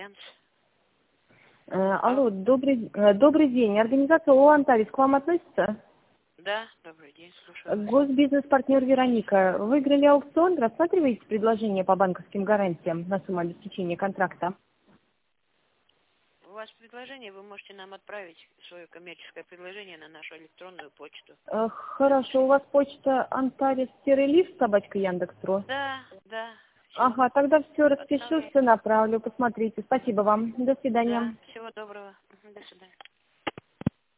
Алло, добрый день. Организация ООО «Антарис» к вам относится? Да, добрый день, слушаю. Госбизнес-партнер Вероника. Выиграли аукцион, рассматриваете предложение по банковским гарантиям на сумму обеспечения контракта? У вас предложение, вы можете нам отправить свое коммерческое предложение на нашу электронную почту. Хорошо, у вас почта antaris-lift@Яндекс.ру. Да, да. Ага, тогда все распишу, все направлю, посмотрите. Спасибо вам. До свидания. Да, всего доброго. До свидания.